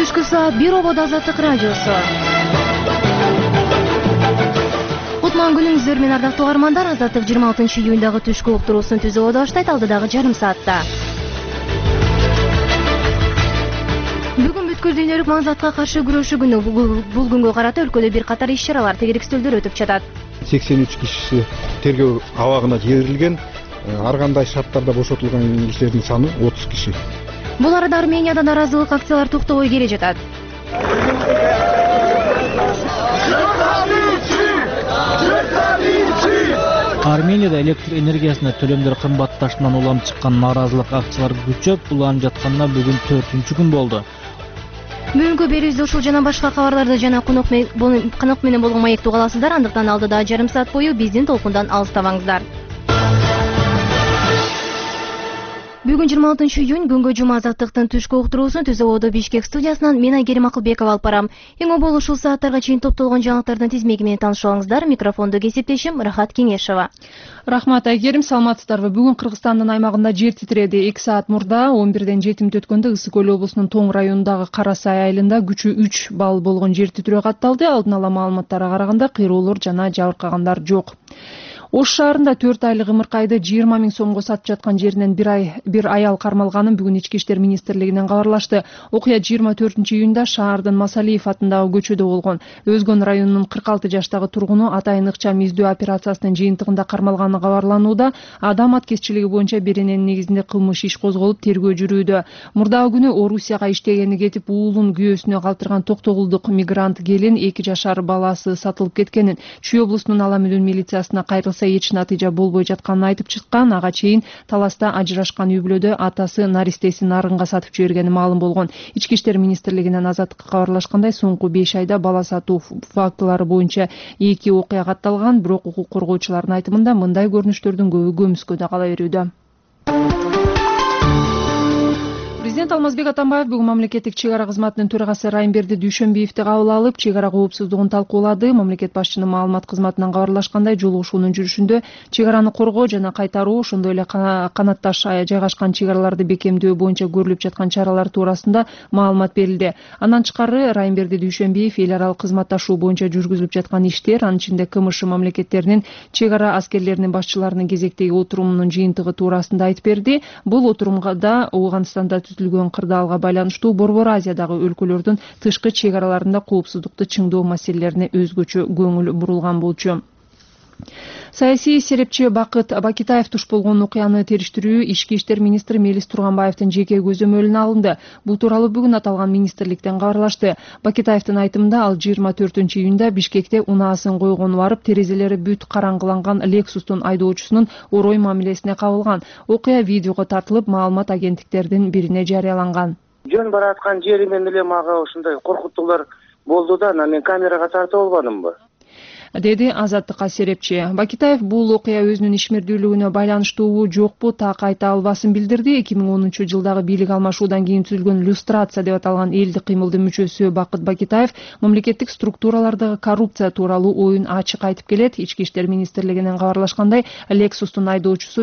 Түшкү саат 1 ободо Азаттык радиосу. Кутман күнүңүздөр менен ардактуу угармандар. Азаттык 26 июндагы түшкү уктуруусун түзүүгө баштайт алдыдагы жарым саатта. Бүгүн бүткүл дүйнөлүк маңзатка каршы күрөшүү күнү. Бул күнгө карата өлкөдө бир катар иш-чаралар, тегеректөөлдөр өтүп жатат. 83 кишиси тергөө абагына жиберилген. Ар кандай шарттарда бошотулган кишилердин саны 30 киши. Бул арада Арменияда наразылык акциялары токтобой келе жатат. Арменияда электр энергиясына төлөмдөр кымбатташынан улам чыккан наразылык акциялары күчөп, уланып жатканына бүгүн 4-күн болду. Бүгүнкү берүүбүздө ушул жана башка кабарларды жана конок менен болгон маекти уга аласыздар. Андыктан алдыда жарым саат бою биздин толкундан алыстабаңыздар. Бүгүн 26 июнь күнгө жума Азаттыктын түшкү уктуруусун Түз ободо Бишкек студиясынан мен Айгерим Акылбекова алып барам. Эң обол ушул сааттарга чейин топтолгон жаңылыктардын тизмеги менен таанышып алыңыздар. Микрофонду кесиптешим Рахат Кеңешова. Рахмат Айгерим, саламатсыздарбы? Бүгүн Кыргызстандын аймагында жер титиреди. 2 саат мурда 11ден 7 мүнөт өткөндө Ысык көл облусунун Тоң районундагы Кара Сай айылында күчү 3 балл болгон жер титирөө катталды. Алдын ала маалыматтарга караганда кыйроолор жана жабыркагандар жок. Ош шаарында 4 айлык ымыркайды 20 000 сомго сатып жаткан жеринен бир аял кармалганын бүгүн Ички иштер министрлигинен кабарлашты. Окуя 24 июнда шаардын Масалиев атындагы көчөдө болгон. Өзгөн районунун 46 жаштагы тургуну атайын ыкчам издөө операциясынын жыйынтыгында кармалганы кабарланууда. Адам аткезчилиги боюнча берененин негизинде кылмыш иш козголуп, тергөө жүрүүдө. Мурдагы күнү Орусияга иштегени кетип, уулун күйөөсүнө калтырган токтогулдук мигрант келин 2 жашар баласы сатылып кеткенин, Чүй облусунун Ала Мүдүн милициясына кайрылса эч натыйжа болбой жатканын айтып чыккан. Ага чейин таласта ажырашкан үй бүлөдө атасы наристесин нарынга сатып жибергени маалым болгон. Ички иштер министрлигинен Азаттыкка кабарлашкандай, соңку 5 айда бала сатуу фактылары боюнча 2 окуя катталган, бирок укук коргоочулардын айтымында мындай көрүнүштөрдүн көбү көмүскөдө кала берүүдө. Президент Алмазбек Атамбаев бүгүн мамлекеттик чек ара кызматынын төрагасы Райымберди Дүйшөнбиевди кабыл алып, чек ара коопсуздугун талкуулады. Мамлекет башчынын маалымат кызматынан кабарлашкандай, жолугушуунун жүрүшүндө чек араны коргоо жана кайтаруу, ошондой эле канатташ жайгашкан чек араларды бекемдөө боюнча көрүлүп жаткан чаралар туурасында маалымат берилди. Андан тышкары Райымберди Дүйшөнбиев эл аралык кызматташуу боюнча жүргүзүлүп жаткан иштер, анын ичинде КМШ мамлекеттеринин чек ара аскерлеринин башчыларынын кезектеги отурумунун жыйынтыгы туурасында айтып берди. Бул отурумда Ооганстанда түзүлгөн кырдаалга байланыштуу Борбор Азиядагы өлкөлөрдүн тышкы чек араларында коопсуздукту чыңдоо маселелерине өзгөчө көңүл бурулган болчу. Саясий серепчи Бакыт Бакитаев туш болгон окуяны териштирүү Ички иштер министри Мелис Турганбаевдин жеке көзөмөлүнө алынды. Бул тууралуу бүгүн аталган министрликтен кабарлашты. Бакитаевдин айтымында, ал 24 июнда Бишкекте унаасын койгону барып, терезелери бүт караңгыланган Lexustун айдоочусунун орой мамилесине кабылган. Окуя видеого тартылып, маалымат агенттиктердин бирине жарыяланган. Жөн бараткан жеримен эле мага ушундай коркутуулар болду да, мен камерага тартып албадымбы? Деди Азаттыкка серепчи. Бакитаев бул окуя өзүнүн ишмердүүлүгүнө байланыштуубу жокпу так айта албасын билдирди. 2010 жылдагы бийлик алмашуудан кийин түзүлгөн люстрация деп аталган элдик кыймылдын мүчөсү Бакыт Бакитаев мамлекеттик структуралардагы коррупция тууралуу оюн ачык айтып келет. Ички иштер министрлигинен кабарлашкандай, Lexustун айдоочусу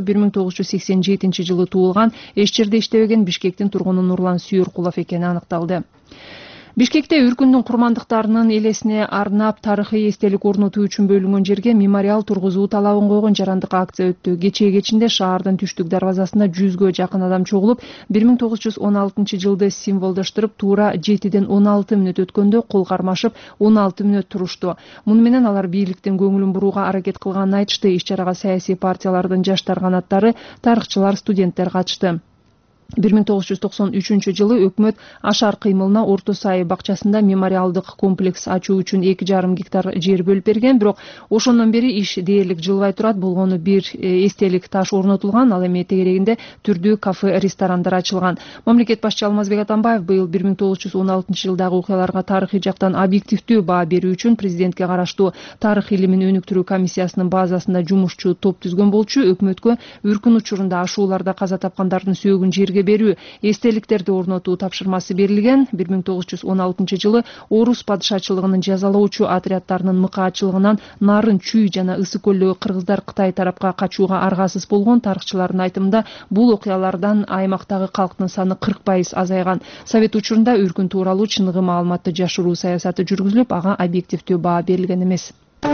1987 жылы туулган, эч жерде иштебеген Бишкектин тургуну Нурлан Сүйөркулов экени аныкталды. Бишкекте үркүндүн курмандыктарынын элесине арнап тарыхый эстелик орнотуу үчүн бөлүнгөн жерге мемориал тургузуу талабын койгон жарандык акция өттү. Кечинде шаардын түштүк дарбазасында 100гө жакын адам чогулуп, 1916 жылды символдоштуруп, туура 7ден 16 мүнөт өткөндө кол кармашып 16 мүнөт турушту. Муну менен алар бийликтин көңүлүн бурууга аракет кылганын айтышты. Иш-чарага саясий партиялардын жаштар канаттары, тарыхчылар, студенттер катышты. 1993 жылы өкмөт Ашар кыймылына Орто Сай бакчасында мемориалдык комплекс ачуу үчүн 2,5 гектар жер бөлүп берген, бирок ошондон бери иш дээрлик жылбай турат. Болгону бир эстелик таш орнотулган, ал эми тегерегинде түрдүү кафе, ресторандар ачылган. Мамлекет башчы Алмазбек Атамбаев быйыл 1916 жылдагы окуяларга тарыхый жактан объективдүү баа берүү үчүн президентке караштуу тарых илимин өнүктүрүү комиссиясынын базасында жумушчу топ түзгөн болчу. Өкмөткө үркүн учурунда ашууларда каза тапкандардын сөөгүн жерге элге берүү, эстеликтерди орнотуу тапшырмасы берилген. 1916 орус падышачылыгынын жазалоочу отряддарынын мыкаатчылыгынан Нарын, Чүй жана Ысык көлдөгү кыргыздар Кытай тарапка качууга аргасыз болгон. Тарыхчылардын айтымында бул окуялардан аймактагы калктын саны 40% азайган. Совет учурунда өркүн тууралуу чыныгы маалыматты жашыруу саясаты жүргүзүлүп, ага объективдүү баа берилген эмес.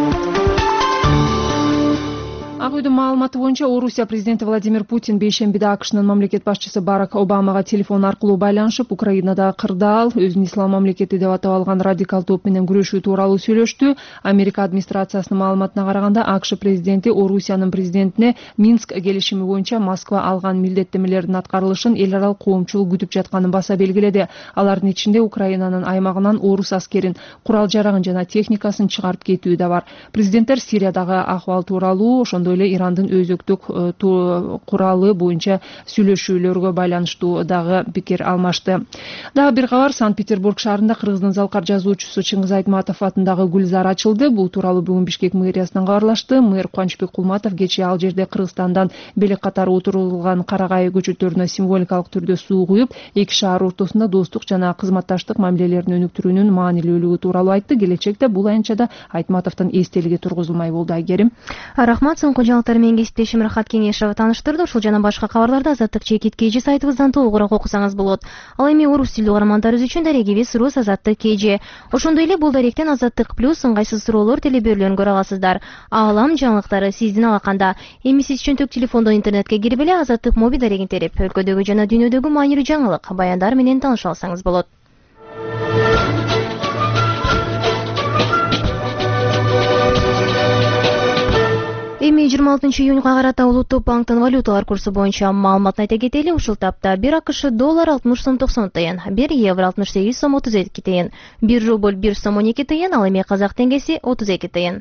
Ак үйдүн маалыматы боюнча Орусия президенти Владимир Путин бейшембиде АКШнын мамлекет башчысы Барак Обамага телефон аркылуу байланышып, Украинадагы кырдаал, өзүн ислам мамлекети деп атап алган радикал топ менен күрөшүү тууралуу сөйлөштү. Америка администрациясынын маалыматына караганда, АКШ президенти Орусиянын президентине Минск келишими боюнча Москва алган милдеттенмелердин аткарылышын эл аралык коомчулук күтүп жатканын баса белгиледи. Алардын ичинде Украинанын аймагынан орус аскерин, курал жарагын жана техникасын чыгарып кетүү да бар. Президенттер Сириядагы ахвал тууралуу, ошондой эле Ирандын өзөктүк куралы боюнча сүйлөшүүлөргө байланыштуу дагы пикир алмашты. Дагы бир кабар, Санкт-Петербург шаарында Кыргыздын залкар жазуучусу Чыңгыз Айтматов атындагы гүлзар ачылды. Бул тууралуу бүгүн Бишкек мэриясынан кабарлашты. Мэр Кубанычбек Кулматов кечээ ал жерде Кыргызстандан белек катары отурулган карагай көчөттөрүнө символикалык түрдө суу куюп, эки шаар ортосунда достук жана кызматташтык мамилелерин өнүктүрүүнүн маанилүүлүгү тууралуу айтты. Келечекте бул аянтчада Айтматовдун эстелиги тургузулмай болду. Айгерим. Рахмат. Соңку жаңылыктар менен кесиптешим Рахат Кеңешова тааныштырды. Ушул жана башка кабарларды Азаттык чекит KG сайтыбыздан толугураак окусаңыз болот. Ал эми орус тилдүү каармандарыбыз үчүн дарегибиз Рус Азаттык KG. Ошондой эле бул даректен Азаттык плюс ыңгайсыз суроолор телеберүүлөрүн көрө аласыздар. Аалам жаңылыктары сиздин алаканда. Эми сиз чөнтөк телефондон интернетке кирип эле Азаттык моби дарегин терип, өлкөдөгү жана дүйнөдөгү маанилүү жаңылык, баяндар менен тааныша алсаңыз болот. Эми 26 июнга карата Улуттук банктын валюталар курсу боюнча маалыматын айта кетели. Ушул тапта 1 АКШ доллар 60 сом 90 тыйын, 1 евро 68 сом 32 тыйын, 1 рубль 1 сом 12 тыйын, ал эми казак теңгеси 32 тыйын.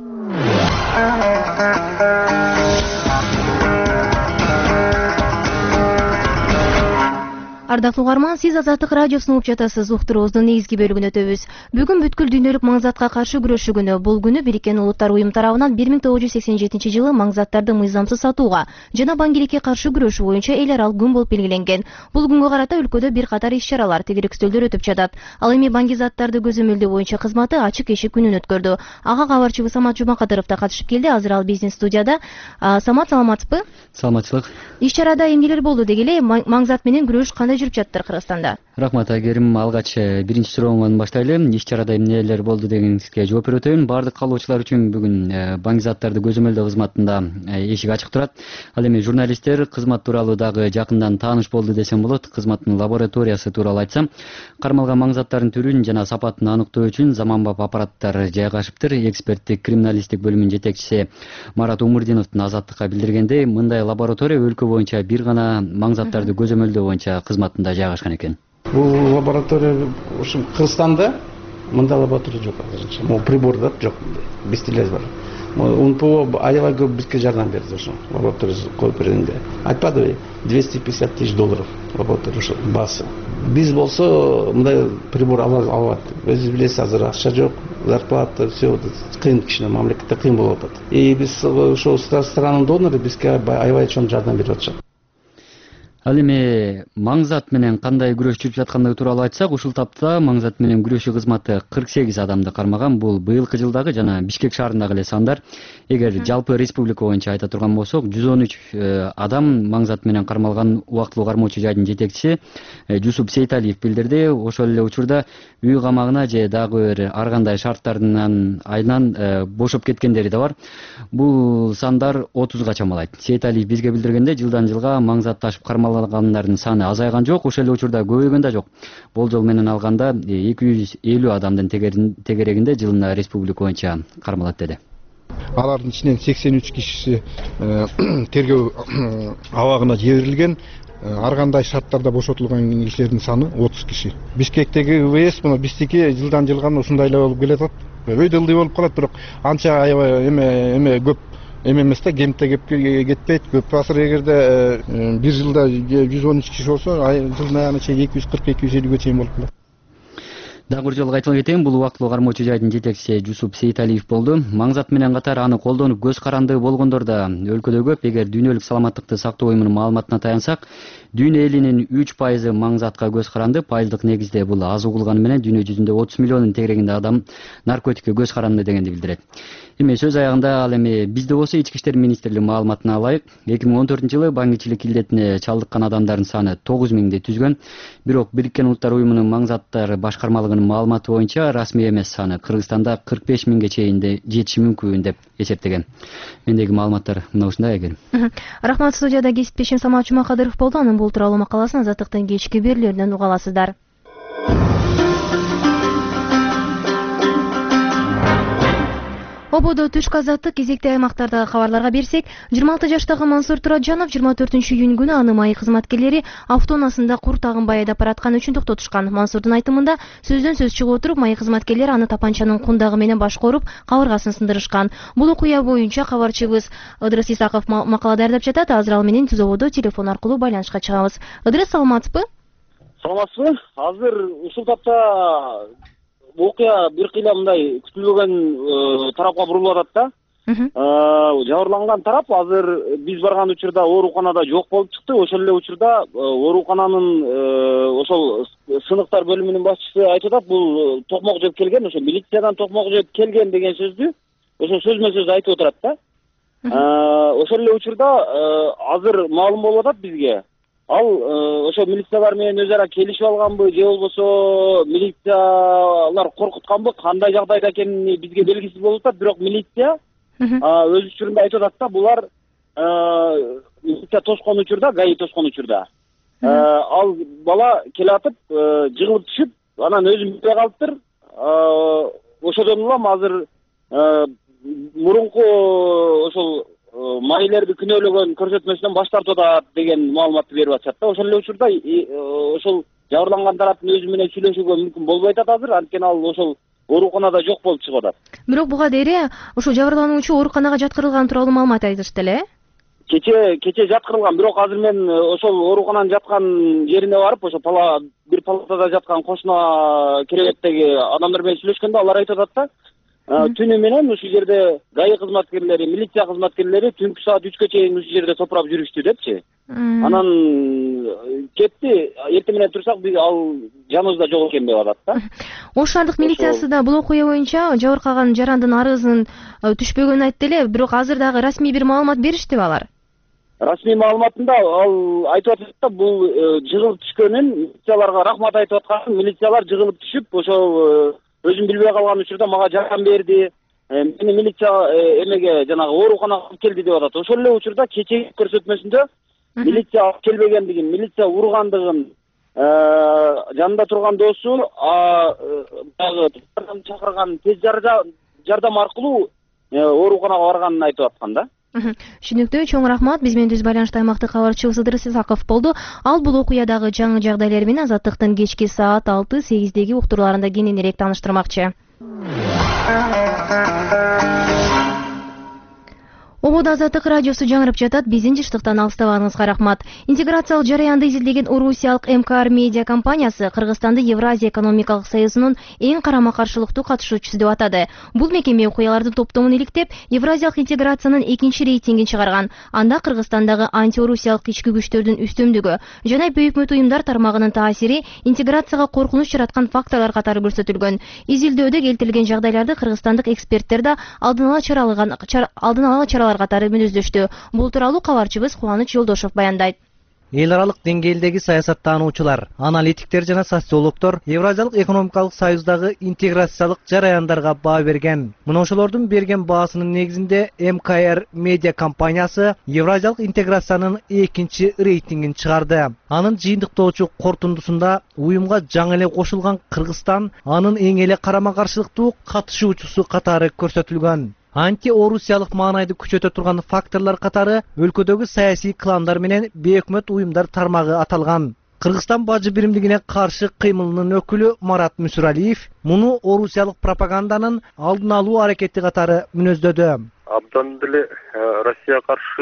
Ардактуу угарман, сиз Азаттык радиосун угуп жатасыз. Уктуруубуздун негизги бөлүгүн өтөбүз. Бүгүн бүткүл дүйнөлүк маңзатка каршы күрөшүү күнү. Бул күнү Бириккен Улуттар уюму тарабынан 1987 жылы маңзаттарды мыйзамсыз сатууга жана баңгиликке каршы күрөшүү боюнча эл аралык күн болуп белгиленген. Бул күнгө карата өлкөдө бир катар иш-чаралар, тегеректөөлөр өтүп жатат. Ал эми баңгизаттарды көзөмөлдөө боюнча кызматы ачык эшик күнүн өткөрдү. Ага кабарчыбыз Самат Жумакадыров да катышып келди. Азыр ал биздин студияда. Самат, саламатсызбы? Саламатчылык. Иш-чарада эмнелер болду дегеле, маңзат менен күрөш кандай жүрүп жатыр Кыргызстанда? Рахмат Айгерим, алгач биринчи сурооңон баштайлы. Иш-чарада эмнелер болду дегенге жооп берип өтөйүн. Баардык каалоочулар үчүн бүгүн баңгизаттарды көзөмөлдөө кызматында эшик ачык турат. Ал эми журналисттер кызмат тууралуу дагы жакындан тааныш болду десем болот. Кызматтын лабораториясы тууралуу айтсам, кармалган маңзаттардын түрүн жана сапатын аныктоо үчүн заманбап аппараттар жайгашыптыр. Эксперттик криминалисттик бөлүмүнүн жетекчиси Марат Умурдиновдун Азаттыкка билдиргендей, мындай лаборатория өлкө боюнча бир гана маңзаттарды көзөмөлдөө боюнча кызматында жайгашкан экен. Бул лаборатория ушул Кыргызстанда мындай лаборатория жок азырынча. Могу прибордор жок, бестилез бар. УНПО аябай көп бизге жардам берди ошо лаборатория коюп бергенде. Айтпадыбы, $250 тысяч лаборатория ошо баасы. Биз болсо мындай прибор албайт. Өзүңүз билесиз, азыр акча жок, зарплата, все кыйын, кичине мамлекетте кыйын болуп атат. И биз ошо странанын донору бизге аябай чоң жардам берип атышат. Ал эми маңзат менен кандай күрөш жүрүп жаткандыгы тууралуу айтсак, ушул тапта маңзат менен күрөшүү кызматы 48 адамды кармаган. Бул быйылкы жылдагы жана Бишкек шаарындагы эле сандар. Эгер жалпы республика боюнча айта турган болсок, 113 адам маңзат менен кармалган. Убактылуу кармоочу жайдын жетекчиси Жусуп Сейталиев билдирди. Ошол эле учурда үй камагына же дагы бир ар кандай шарттардын айынан бошоп кеткендери да бар. Бул сандар 30га чамалайт. Сейталиев бизге билдиргенде, жылдан жылга маңзат ташып кармалгандардын саны азайган жок, ошол эле учурда көбөйгөн да жок. Болжол менен алганда 250 адамдын тегерегинде жылына республика боюнча кармалат деди. Алардын ичинен 83 кишиси тергөө абагына жиберилген. Ар кандай шарттарда бошотулган кишилердин саны 30 киши. Бишкектеги ВС мына биздики жылдан жылга ушундай эле болуп келатат. Өйдөлдүй болуп калат, бирок анча аябай эме көп эмес да, кемте кетпейт. Көп азыр эгерде бир жылда 113 киши болсо, жылдын аягына чейин 240-250ге чейин болуп калат. Дагы бир жолу кайталап кетейин, бул убактылуу кармоочу жайдын жетекчиси Жусуп Сейиталиев болду. Маңзат менен катар аны колдонуп көз каранды болгондор да өлкөдө көп. Эгер дүйнөлүк саламаттыкты сактоо уюмунун маалыматына таянсак, дүйнө элинин 3% маңзатка көз каранды. Пайыздык негизде бул аз угулганы менен дүйнө жүзүндө 30 миллиондун тегерегинде адам наркотикке көз каранды дегенди билдирет. Эми сөз аягында ал эми бизде болсо Ички иштер министрлиги маалыматына алайык. 2014-жылы баңгичилик илдетине чалдыккан адамдардын саны 9000 түзгөн. Бирок Бириккен Улуттар уюмунун маңзаттар башкармалыгынын маалыматы боюнча расмий эмес саны Кыргызстанда 45 000 чейин жетиши мүмкүн деп эсептеген. Мендеги маалыматтар мына ушундай Айгерим. Рахмат, студияда кесиптешим Самат Жумакадыров болду. Анын бул тууралуу макаласын Азаттыктын кечки берүүлөрүнөн уга аласыздар. Ободо түшкү азаттык кезекти аймактардагы кабарларга берсек, 26 жаштагы Мансур Тураджанов 24-июнь күнү аны майы кызматкерлери автоунаасында кур тагынбай айдап баратканы үчүн токтотушкан. Мансурдун айтымында сөздөн сөз чыгып отуруп, майы кызматкерлери аны тапанчанын кундагы менен башка уруп, кабыргасын сындырышкан. Бул окуя боюнча кабарчыбыз Ыдырыс Исаков макала даярдап жатат. Азыр ал менен Түз ободо телефон аркылуу байланышка чыгабыз. Ыдырыс, саламатсызбы? Саламатсызбы? Азыр ушул тапта окуя бир кыйла мындай күтүлбөгөн тарапка бурулуп атат да. Жабырланган тарап азыр биз барган учурда ооруканада жок болуп чыкты. Ошол эле учурда оорукананын ошол сыныктар бөлүмүнүн башчысы айтып атат, бул токмок жеп келген, ошо милициядан токмок жеп келген деген сөздү ошо сөзмө сөз айтып отурат да. Ошол эле учурда азыр маалым болуп атат бизге. Ал ошо милициялар менен өз ара келишип алганбы, же болбосо милициялар коркутканбы, кандай жагдайда экени бизге белгисиз болуп атат. Бирок милиция өз учурунда айтып атат да, булар милиция тоскон учурда, ГАИ тоскон учурда ал бала келатып, жыгылып түшүп, анан өзүн билбей калыптыр. Ошодон улам азыр мурунку ошол майылерди күнөөлөгөн көрсөтмөсүнөн баш тартып атат деген маалыматты берип атышат да. Ошол эле учурда ошол жабырланган тараптын өзү менен сүйлөшүүгө мүмкүн болбой атат азыр, анткени ал ошол ооруканада жок болуп чыгып атат. Бирок буга дейре ошол жабырлануучу ооруканага жаткырылган тууралуу маалымат айтышты эле. Кече жаткырылган, бирок азыр мен ошол оорукананын жаткан жерине барып, ошо бир палатада жаткан кошуна керебеттеги адамдар менен сүйлөшкөндө алар айтып атат да, түнү менен ушул жерде ГАИ кызматкерлери, милиция кызматкерлери түнкү саат 3-кө чейин ушул жерде топурап жүрүштү депчи. Анан кетти, эртең менен турсак биз ал жаныбызда жок экен деп атат да. Ош шаардык милициясы да бул окуя боюнча жабыркаган жарандын арызын түшпөгөнүн айтты эле, бирок азыр дагы расмий бир маалымат бериштиби алар? Расмий маалыматында ал айтып атат да, бул жыгылып түшкөнүн, милицияларга рахмат айтып атканын, милициялар жыгылып түшүп, ошол өзүн билбей калган учурда мага жардам берди. Мени милиция эмеге жанагы ооруканага алып келди деп атат. Ошол эле учурда кечеги көрсөтмөсүндө милиция алып келбегендигин, милиция ургандыгын, жанында турган досу дагы чакырган тез жардам аркылуу ооруканага барганын айтып аткан да. Түшүнүктүү, чоң рахмат. Биз менен түз байланышта аймактык кабарчыбыз Ыдырыс Исаков болду. Ал бул окуядагы жаңы жагдайлар менен Азаттыктын кечки саат 6-8деги уктурууларында кененирээк тааныштырмакчы. Ободо Азаттык радиосу жаңырып жатат. Биздин жыштыктан алыстабагыңызга рахмат. Интеграциялык жараянды изилдеген Орусиялык МКР медиа компаниясы Кыргызстанды Евразия экономикалык союзунун эң карама-каршылыктуу катышуучусу деп атады. Бул мекеме окуялардын топтомун иликтеп, Евразиялык интеграциянын 2-чи рейтингин чыгарган. Анда Кыргызстандагы антиорусиялык ички күчтөрдүн үстөмдүгү жана бейөкмөт уюмдар тармагынын таасири интеграцияга коркунуч жараткан факторлор катары көрсөтүлгөн. Изилдөөдө келтирилген жагдайларды кыргызстандык эксперттер да алдын ала чаралар катары мүнөздөштү. Бул тууралуу кабарчыбыз Кубаныч Жолдошов баяндайт. Эл аралык деңгээлдеги саясаттануучулар, аналитиктер жана социологдор Евразиялык экономикалык союздагы интеграциялык жараяндарга баа берген. Мына ошолордун берген баасынын негизинде МКР медиа компаниясы Евразиялык интеграциянын 2-чи рейтингин чыгарды. Анын жыйынтыктоочу корутундусунда уюмга жаңы эле кошулган Кыргызстан анын эң эле карама-каршылыктуу катышуучусу катары көрсөтүлгөн. Анти-орусиялык маанайды күчөтө турган факторлор катары өлкөдөгү саясий кландар менен бейөкмөт уюмдар тармагы аталган. Кыргызстан бажы биримдигине каршы кыймылынын өкүлү Марат Мүсүралиев муну орусиялык пропаганданын алдын алуу аракети катары мүнөздөдү. Абдан деле Россия каршы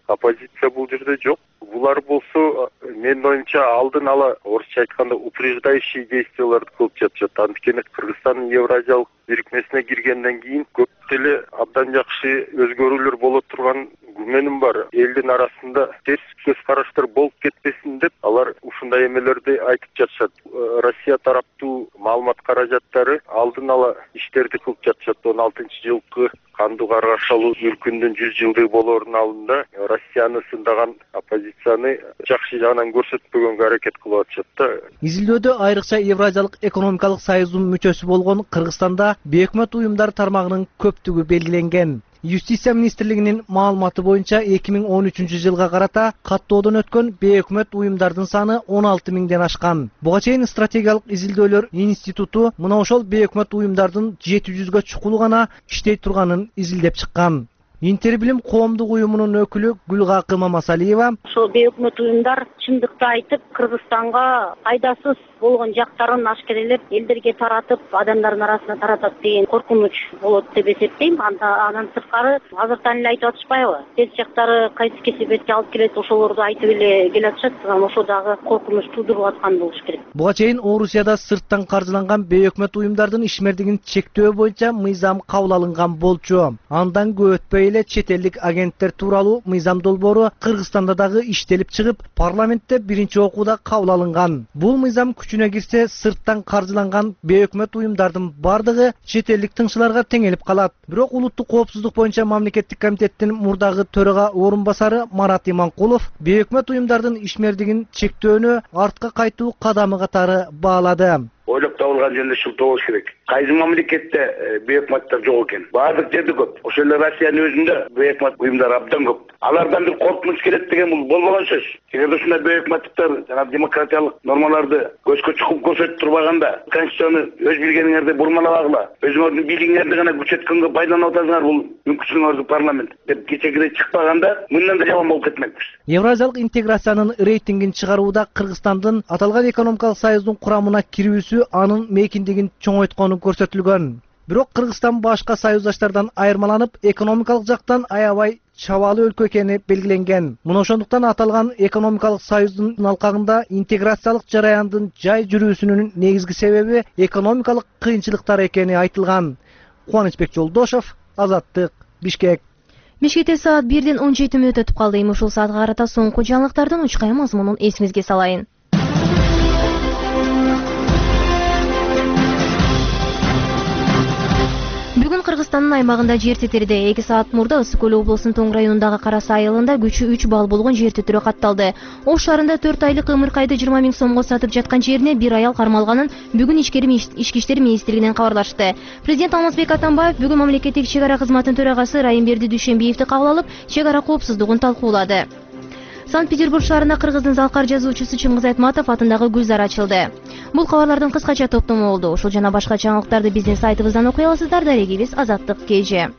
оппозиция бул жерде жок. Булар болсо менин оюмча алдын ала орусча айтканда упреждающий действияларды кылып жатышат. Анткени Кыргызстандын Евразиялык бирикмесине киргенден кийин көп деле абдан жакшы өзгөрүүлөр боло турган күмөнүм бар. Элдин арасында терс көз караштар болуп кетпесин деп алар ушундай эмелерди айтып жатышат. Россия тараптуу маалымат каражаттары алдын ала иштерди кылып жатышат. 16-жылкы кандуу каргашалуу өлкөндүн 100 жылдык болоорунун алдында Россияны сындаган оппозицияны жакшы жагынан көрсөтпөгөнгө аракет кылып атышат да. Изилдөөдө айрыкча Евразиялык экономикалык союздун мүчөсү болгон Кыргызстанда бейөкмөт уюмдар тармагынын көптүгү белгиленген. Юстиция министрлигинин маалыматы боюнча 2013-жылга карата каттоодон өткөн бейөкмөт уюмдардын саны 16 миңден ашкан. Буга чейин стратегиялык изилдөөлөр институту мына ошол бейөкмөт уюмдардын 700гө чукулу гана иштей турганын изилдеп чыккан. Интербилим коомдук уюмунун өкүлү Гүлгакы Мамасалиева ошол бейөкмөт уюмдар чындыкты айтып Кыргызстанга пайдасыз болгон жактарын ашкерелеп элдерге таратып, адамдардын арасына таратат деген коркунуч болот деп эсептейм. Андан сырткары азыртан эле айтып атышпайбы? Терс жактары кайсы кесепетке алып келет, ошолорду айтып эле келатышат. Ошо дагы коркунуч туудуруп аткан болуш керек. Буга чейин Орусияда сырттан каржыланган бейөкмөт уюмдардын ишмердигин чектөө боюнча мыйзам кабыл алынган болчу. Андан көп өтпөй эле чет элдик агенттер тууралуу мыйзам долбоору Кыргызстанда дагы иштелип чыгып, парламентте биринчи окууда кабыл алынган. Бул мыйзам күчүнө кирсе, сырттан каржыланган бейөкмөт уюмдардын бардыгы чет элдик тыңчыларга теңелип калат. Бирок улуттук коопсуздук боюнча мамлекеттик комитеттин мурдагы төрага орун басары Марат Иманкулов бейөкмөт уюмдардын ишмердигин чектөөнү артка кайтуу кадамы катары баалады. Ойлоп табылган жерде шылтоо болуш керек. Кайсы мамлекетте бейөкмөттөр жок экен? Баардык жерде көп. Ошол эле Россиянын өзүндө бейөкмөт уюмдар абдан көп. Алардан бир коркунуч келет деген бул болбогон сөз. Эгерде ушундай бейөкмөттүктөр жана демократиялык нормаларды көзгө чукуп көрсөтүп турбаганда, конституцияны өз билгениңерди бурмалабагыла, өзүңөрдүн бийлигиңерди гана күчөткөнгө пайдаланып атасыңар, бул мүмкүнчүлүгүңөрдү парламент деп кечегидей чыкпаганда, мындан да жаман болуп кетмекпиз. Евразиялык интеграциянын рейтингин чыгарууда Кыргызстандын аталган экономикалык союздун курамына кирүүсү анын мейкиндигин чоңойткону көрсөтүлгөн. Бирок Кыргызстан башка союздаштардан айырмаланып, экономикалык жактан аябай чабаалуу өлкө экени белгиленген. Мына ошондуктан аталган экономикалык союздун алкагында интеграциялык жараяндын жай жүрүүсүнүн негизги себеби экономикалык кыйынчылыктар экени айтылган. Кубанычбек Жолдошов, Азаттык, Бишкек. Бишкекте саат 1:17 өтүп калды. Ушул саатка карата соңку жаңылыктардын учкай мазмунун эсиңизге салайын. Бүгүн Кыргызстандын аймагында жер титирди. 2 саат мурда Ысык Көл облусунун Тоң районундагы Карасай айылында күчү 3 балл болгон жер титирөө катталды. Ош шаарында 4 айлык ымыркайды 20 миң сомго сатып жаткан жерине бир аял кармалганын бүгүн Ички иштер министрлигинен кабарлашты. Президент Алмазбек Атамбаев бүгүн мамлекеттик чек ара кызматынын төрагасы Райымберди Дүйшөнбиевди кабыл алып, чек ара коопсуздугун талкуулады. Санкт-Петербург шаарында Кыргыздын залкар жазуучусу Чыңгыз Айтматов атындагы гүлзар ачылды. Бул кабарлардын кыскача топтому болду. Ушул жана башка жаңылыктарды биздин сайтыбыздан окуй аласыздар. Дарегибиз Азаттык КЖ.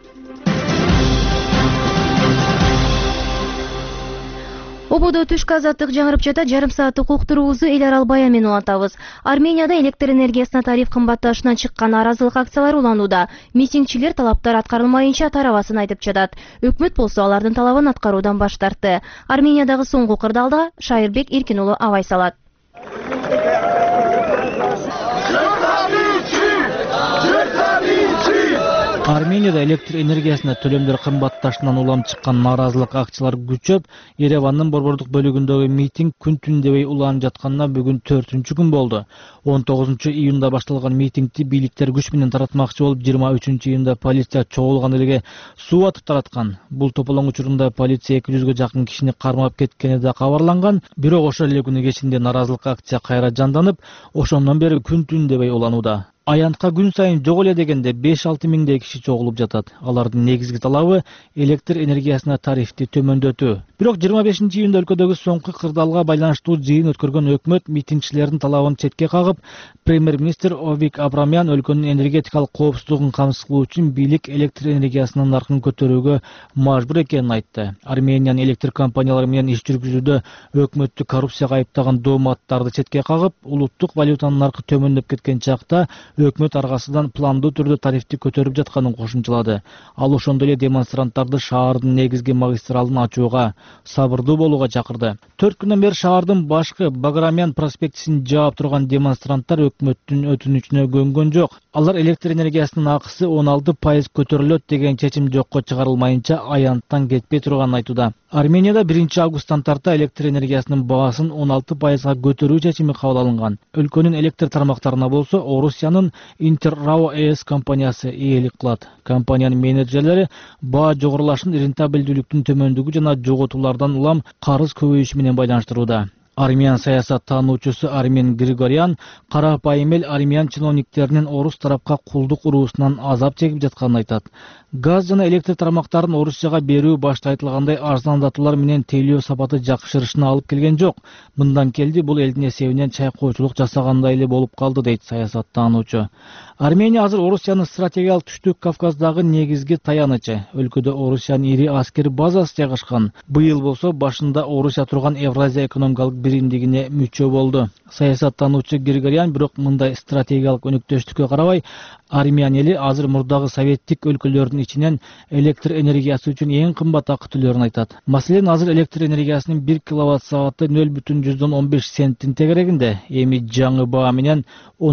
Ободо түшкү азаттык жаңырып жатат. Жарым сааттык уктуруубузду эл арал баян менен улантабыз. Арменияда электр энергиясына тариф кымбатташынан чыккан нааразылык акциялары уланууда. Митингчилер талаптар аткарылмайынча тарабасын айтып жатат. Өкмөт болсо алардын талабын аткаруудан баш тартты. Армениядагы соңку кырдаалда Шайырбек Эркин уулу абай салат. Арменияда электр энергиясына төлөмдөр кымбатташынан улам чыккан нааразылык акциялар күчөп, Еревандын борбордук бөлүгүндөгү митинг күн түн дебей уланып жатканына бүгүн 4-күн болду. 19-июнда башталган митингди бийликтер күч менен таратмакчы болуп, 23-июнда полиция чогулган элге суу атып тараткан. Бул тополоң учурунда полиция 200гө жакын кишини кармап кеткени да кабарланган. Бирок ошол эле күнү кечинде нааразылык акция кайра жанданып, ошондон бери күн түн дебей уланууда. Аянтка күн сайын жок эле дегенде 5-6 миңдей киши чогулуп жатат. Алардын негизги талабы электр энергиясына тарифти төмөндөтүү. Бирок 25-июнда өлкөдөгү соңку кырдаалга байланыштуу жыйын өткөргөн өкмөт митингчилердин талабын четке кагып, премьер-министр Овик Абрамян өлкөнүн энергетикалык коопсуздугун камсыз кылуу үчүн бийлик электр энергиясынын наркын көтөрүүгө мажбур экенин айтты. Армениянын электр компаниялары менен иш жүргүзүүдө өкмөттү коррупцияга айыптаган дооматтарды четке кагып, улуттук валютанын наркы төмөндөп кеткен чакта өкмөт аргасынан пландуу түрдө тарифти көтөрүп жатканын кошумча кошумчалады. Ал ошондой эле демонстранттарды шаардын негизги магистралын ачууга, сабырдуу болууга чакырды. 4 күндөн бери шаардын башкы Баграмян проспектисин жаап турган демонстранттар өкмөттүн өтүнүчүнө көнгөн жок. Алар электр энергиясынын акысы 16% көтөрүлөт деген чечим жокко чыгарылмайынча аянттан кетпей турганын айтууда. Арменияда 1 августтан тарта электр энергиясынын баасын 16%га көтөрүү чечими кабыл алынган. Өлкөнүн электр тармактарына болсо Орусиянын Интеррао ЭС компаниясы ээлик кылат. Компаниянын менеджерлери баа жогорулашын рентабелдүүлүктүн төмөндүгү жана жоготуулардан улам карыз көбөйүшү менен байланыштырууда. Армян саясат таануучусу Армен Григорян карапайым эл армян чиновниктеринин орус тарапка кулдук уруусунан азап чегип жатканын айтат. Газ жана электр тармактарын Орусияга берүү башта айтылгандай арзандатуулар менен тейлөө сапаты жакшырышына алып келген жок. Мындан келди бул элдин эсебинен чайкоочулук жасагандай эле болуп калды дейт саясат таануучу. Армения азыр Орусиянын стратегиялык түштүк Кавказдагы негизги таянычы. Өлкөдө Орусиянын ири аскер базасы жайгашкан. Быйыл болсо башында Орусия турган Евразия экономикалык биримдигине мүчө болду. Саясат таануучу Григорян бирок мындай стратегиялык өнөктөштүккө карабай, Армян эли азыр мурдагы советтик өлкөлөрдүн ичинен электр энергиясы үчүн эң кымбат акы төлөөрүн айтат. Маселен, азыр электр энергиясынын 1 киловатт сааты 0,15 центтин тегерегинде. Эми жаңы баа менен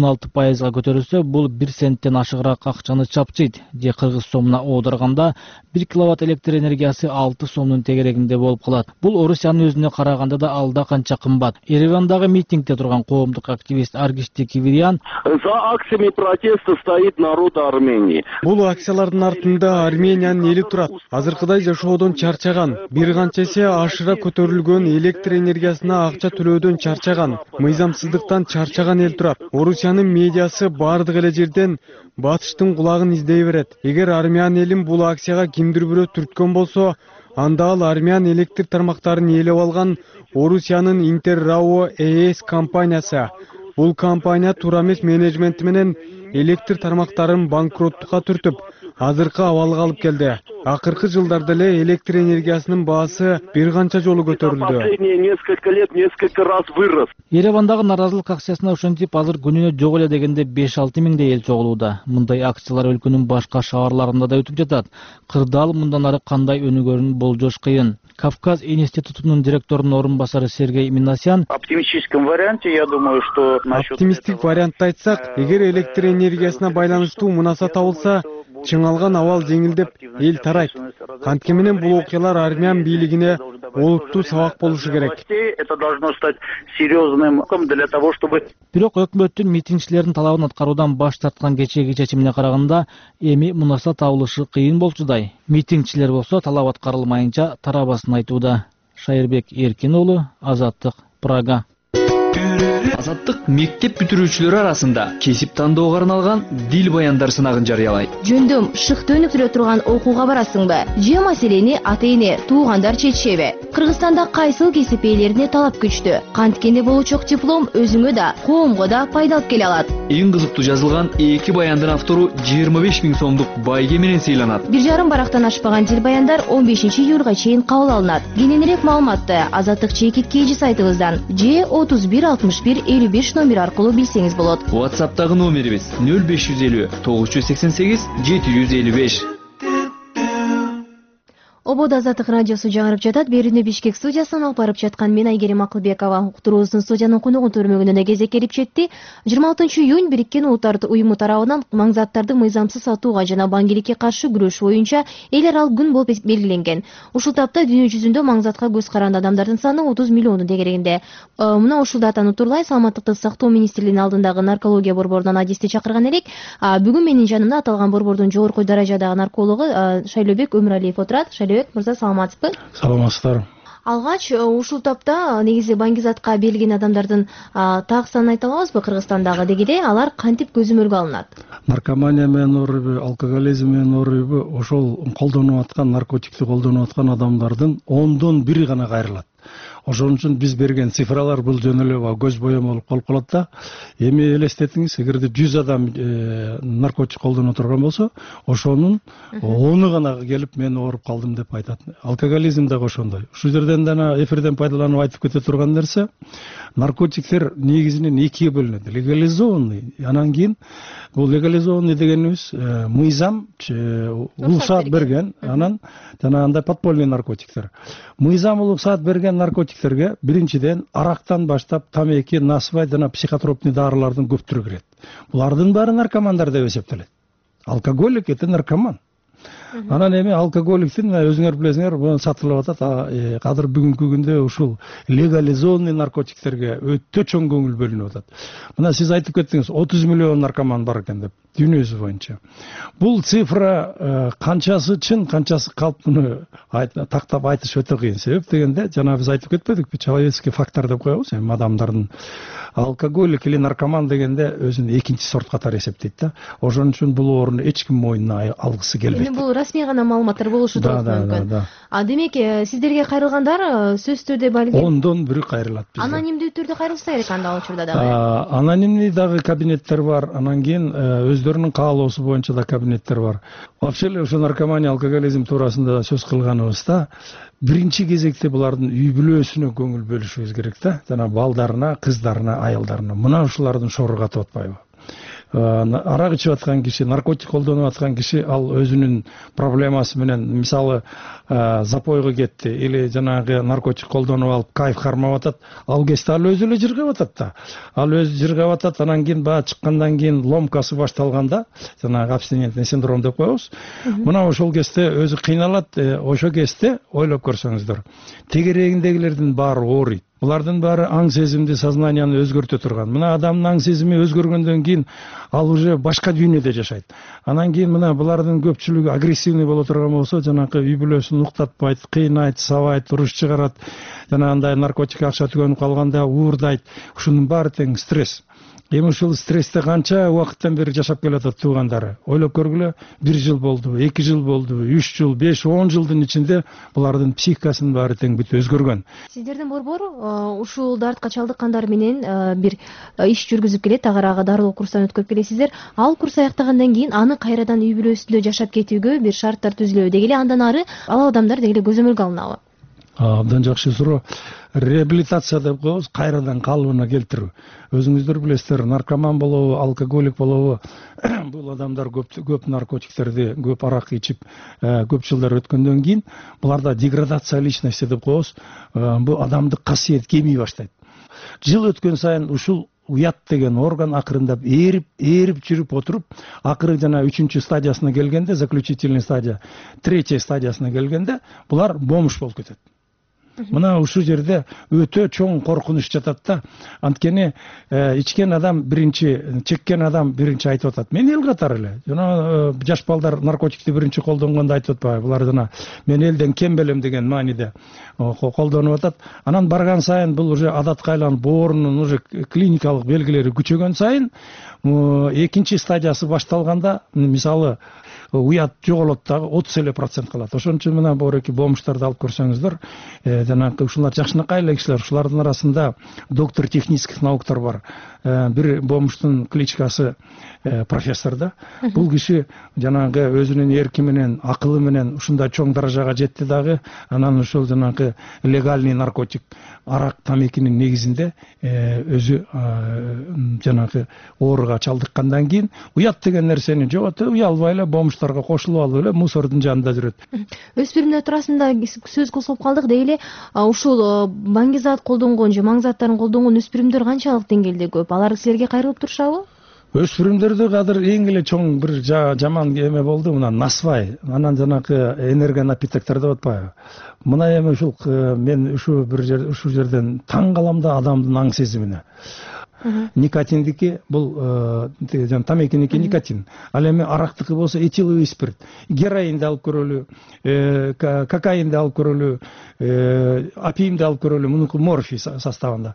16%га көтөрүлсө, бул 1 центтен ашыгыраак акчаны чапчыйт. Же кыргыз сомуна оодарганда 1 киловатт электр энергиясы 6 сомдун тегерегинде болуп калат. Бул Орусиянын өзүнө караганда да алда канча кымбат. Еревандагы митингде турган коомдук активист Аргишти Кивирян: "За акциями протеста стоит народ Армении." Бул акциялардын артында Армениянын эли турат. Азыркыдай жашоодон чарчаган, бир канча эсе ашыра көтөрүлгөн электр энергиясына акча төлөөдөн чарчаган, мыйзамсыздыктан чарчаган эл турат. Орусиянын медиасы бардык эле жерден батыштын кулагын издей берет. Эгер армян элин бул акцияга кимдир бирөө түрткөн болсо, анда ал армян электр тармактарын ээлеп алган Орусиянын Интеррао ЭС компаниясы. Бул компания туура эмес менеджменти менен электр тармактарын банкроттукка түртүп, азыркы абалга алып келди. Акыркы жылдарда эле электр энергиясынын баасы бир канча жолу көтөрүлдү. Несколько раз вырос. Еревандагы наразылык акциясына ошентип азыр күнүнө жок эле дегенде 5-6 миңдей эл чогулууда. Мындай акциялар өлкөнүн башка шаарларында да өтүп жатат. Кырдаал мындан ары кандай өнүгөрүн болжош кыйын. Кавказ институтунун директорунун орун басары Сергей Минасян: "Оптимистическом варианте, я думаю, что оптимисттик вариантты айтсак, эгер электр энергиясына байланыштуу мунаса табылса, чыңалган абал жеңилдеп, эл тарайт. Кантке менен бул окуялар армян бийлигине олуттуу сабак болушу керек. Это должно стать серьезным для того, чтобы..." Бирок өкмөттүн митингчилердин талабын аткаруудан баш тарткан кечээги чечимине караганда, эми мунаса табылышы кыйын болчудай. Митингчилер болсо талап аткарылмайынча тарабасын айтууда. Шайырбек Эркин уулу, Азаттык, Прага. Азаттык мектеп бүтүрүүчүлөрү арасында кесип тандоого арналган дил баяндар сынагын жарыялайт. Жөндөм шыкты өнүктүрө турган окууга барасыңбы? Же маселени ата-эне, туугандар чечишеби? Кыргызстанда кайсыл кесип ээлерине талап күчтүү? Канткенде болучок диплом өзүңө да, коомго да пайда алып келе алат. Эң кызыктуу жазылган 2 баяндын автору 25 000 сомдук байге менен сыйланат. 1,5 барактан ашпаган дил баяндар 15 июлга чейин кабыл алынат. Кененирээк маалыматты Азаттык чекит KG сайтыбыздан же 31 61 55 номер аркылуу билсеңиз болот. WhatsApp'тагы номерибиз 0550 988 755. Ободо Азаттык радиосу жаңырып жатат. Берүүнү Бишкек студиясынан алып барып жаткан мен Айгерим Акылбекова. Уктуруубуздун студиянын конугун төрмөгүнүнө кезек келип жетти. 26 июнь Бириккен Улуттар уюму тарабынан маңзаттарды мыйзамсыз сатууга жана баңгиликке каршы күрөш боюнча эл аралык күн болуп белгиленген. Ушул тапта дүйнө жүзүндө маңзатка көз каранды адамдардын саны 30 миллиондун тегерегинде. Мына ушул датаны утурлай Саламаттыкты сактоо министрлигинин алдындагы наркология борборунан адисти чакырган элек. Бүгүн менин жанымда аталган борбордун жогорку даражадагы наркологу Шайлообек Өмүралиев отурат. Мырза, саламатсызбы? Саламатсыздар. Алгач ушул тапта негизи баңгизатка берилген адамдардын так санын айта алабызбы Кыргызстандагы дегиде? Алар кантип көзөмөлгө алынат? Наркомания менен ооруйбу, алкоголизм менен ооруйбу, ошол колдонуп аткан наркотикти колдонуп аткан адамдардын 10дон 1 гана кайрылат. ошон үчүн биз берген цифралар бул жөн эле көз боемо болуп калып калат да. Эми элестетиңиз, эгерде 100 адам наркотик колдоно турган болсо, ошонун 10-у гана келип мен ооруп калдым деп айтат. Алкоголизм дагы ошондой. Ушул жерден дана эфирден пайдаланып айтып кете турган нерсе, наркотиктер негизинен экиге бөлүнөт. Легализованный, анан кийин бул легализованный дегенибиз мыйзам уруксат берген, анан жанагындай подпольный наркотиктер. Мыйзам уруксат берген наркотиктерге биринчиден арактан баштап тамеки, насыбай жана психотропный дарылардын көптүрү кирет. Булардын баары наркомандар деп эсептелет. Алкоголик это наркоман. Анан эми алкоголиктин өзүңөр билесиңер, буну сатылып атат. Азыр бүгүнкү күндө ушул легализованный наркотиктерге өтө чоң көңүл бөлүнүп атат. Мына сиз айтып кеттиңиз, 30 миллион наркоман бар экен деп, дүйнө жүзү боюнча. Бул цифра канчасы чын, канчасы калп, муну тактап айтыш өтө кыйын. Себеп дегенде, жана биз айтып кетпедикпи, человеческий фактор деп коебуз, эми адамдардын алкоголик или наркоман дегенде өзүн экинчи сорт катары эсептейт да. Ошон үчүн бул орунду эч ким мойнуна алгысы келбейт. Эми бул расмий гана маалыматтар болушу да мүмкүн. Демек, сиздерге кайрылгандар сөзсүз түрдө балгин 10дон 1 кайрылат бизде. Анонимдүү түрдө кайрылса керек анда ал учурда дагы. Анонимный дагы кабинеттер бар, анан кийин өздөрүнүн каалоосу боюнча да кабинеттер бар. Вообще эле ошо наркомания, алкоголизм туурасында сөз кылганыбызда биринчи кезекте булардын үй бүлөсүнө көңүл бөлүшүбүз керек да. Жана балдарына, кыздарына, аялдарына. Мына ушулардын шору катып атпайбы? Арак ичип аткан киши, наркотик колдонуп аткан киши ал өзүнүн проблемасы менен, мисалы запойго кетти или жанагы наркотик колдонуп алып кайф кармап атат, ал кезде ал өзү эле жыргап атат да. Ал өзү жыргап атат, анан кийин баа чыккандан кийин ломкасы башталганда, жанагы абстинентный синдром деп коебуз. Мына ошол кезде өзү кыйналат, ошол кезде ойлоп көрсөңүздөр, тегерегиндегилердин баары ооруйт. Булардын баары аң сезимди, сознанияны өзгөртө турган. Мына адамдын аң сезими өзгөргөндөн кийин ал уже башка дүйнөдө жашайт. Анан кийин мына булардын көпчүлүгү агрессивный боло турган болсо, жанагы үй бүлөсүн уктатпайт, кыйнайт, сабайт, уруш чыгарат. Жанагындай наркотик акча түгөнүп калганда уурдайт. Ушунун баары тең стресс. Эми ушул стрессте канча убакыттан бери жашап келатат туугандары. Ойлоп көргүлө, 1 жыл болду, 2 жыл болду, 3 жыл, 5, 10 жылдын ичинде булардын психикасынын баары тең бүт өзгөргөн. Сиздердин борбор ушул дартка чалдыккандар менен бир иш жүргүзүп келет, агарага дарылоо курстан өткөрүп келесиздер. Ал курс аяктагандан кийин аны кайрадан үй бүлөсүндө жашап кетүүгө бир шарттар түзүлөбү деги эле, андан ары ал адамдар деги эле көзөмөлгө алынабы? Абдан жакшы суроо. Реабилитация деп коебуз, кайрадан калыбына келтирүү. Өзүңүздөр билесиздер, наркоман болобу, алкоголик болобу, бул адамдар көп наркотиктерди, көп арак ичип, көп жылдар өткөндөн кийин буларда деградация личности деп коебуз. Бул адамдык касиет кемий баштайт. Жыл өткөн сайын ушул уят деген орган акырындап ээрип жүрүп отуруп, акыры жана 3-чү стадиясына келгенде, заключительный стадия, 3-я стадиясына келгенде булар бомж болуп кетет. Мына ушул жерде өтө чоң коркунуч жатат да. Анткени ичкен адам биринчи, чеккен адам биринчи айтып атат. Мен эл катары эле. Жана жаш балдар наркотикти биринчи колдонгондо айтып атпайбы? Булар жана мен элден кем белем деген мааниде колдонуп атат. Анан барган сайын бул уже адатка айланып, боорунун уже клиникалык белгилери күчөгөн сайын, экинчи стадиясы башталганда, мисалы уят жоголот дагы 30% калат. Ошон үчүн мына боореки бомждарды алып көрсөңүздөр, жанагы ушулар жакшынакай эле кишилер, ушулардын арасында доктор технических науктар бар. Бир бомждун кличкасы профессор да. Бул киши жанагы өзүнүн эрки менен, акылы менен ушундай чоң даражага жетти дагы. Анан ушул жанагы легальный наркотик, арак, тамекинин негизинде өзү жанагы ооруга чалдыккандан кийин уят деген нерсени жоготуп, уялбай эле бомждарга кошулуп алып эле мусордун жанында жүрөт. Өспүрүмдөр туурасында сөз козгоп калдык деги эле, ушул баңгизат колдонгон же маңзаттарын колдонгон өспүрүмдөр канчалык деңгээлде көп? Алар силерге кайрылып турушабы? Өспүрүмдөрдө азыр эң эле чоң бир жаман эме болду, мына насвай, анан жанагы энергонапитоктор деп атпайбы? Мына эми ушул мен ушул жерден таң калам да адамдын аң сезимине. Никотиндики бул тамекиники никотин. Ал эми арактыкы болсо этиловый спирт. Героинди алып көрөлү, кокаинди алып көрөлү, опиумди алып көрөлү, мунуку морфий составында.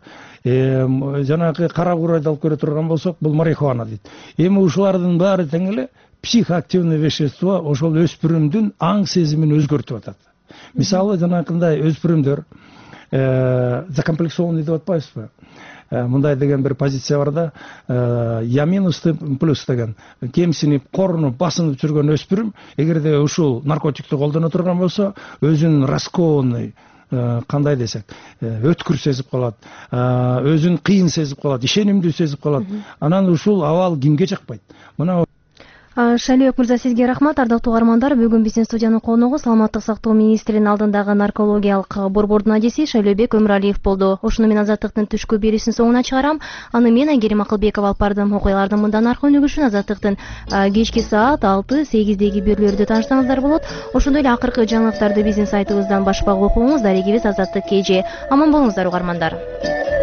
Жанагы кара курайды алып көрө турган болсок, бул марихуана дейт. Эми ушулардын баары тең эле психоактивный вещество ошол өспүрүмдүн аң сезимин өзгөртүп атат. Мисалы жанакындай өспүрүмдөр закомплексованный деп атпайбызбы? Мындай деген бир позиция бар да, я минус плюс деген. Кемсинип, корунуп, басынып жүргөн өспүрүм, эгерде ушул наркотикти колдоно турган болсо, өзүн раскованный, кандай десек, өткүр сезип калат, өзүн кыйын сезип калат, ишенимдүү сезип калат. Анан ушул абал кимге жакпайт? Мына Шайлебек мырза, сизге рахмат. Ардактуу угармандар, бүгүн биздин студиянын конугу саламаттык сактоо министринин алдындагы наркологиялык борбордун адиси Шайлебек Өмүралиев болду. Ошону мен Азаттыктын түшкү берүүсүнүн соңуна чыгарам. Аны мен Айгерим Акылбекова алып бардым. Окуялардын мындан аркы өнүгүшүн Азаттыктын кечки саат 6-8деги берүүлөрдө таанышсаңыздар болот. Ошондой эле акыркы жаңылыктарды биздин сайтыбыздан башпак окуңуз. Дарегибиз Азаттык KG. Аман болуңуздар угармандар.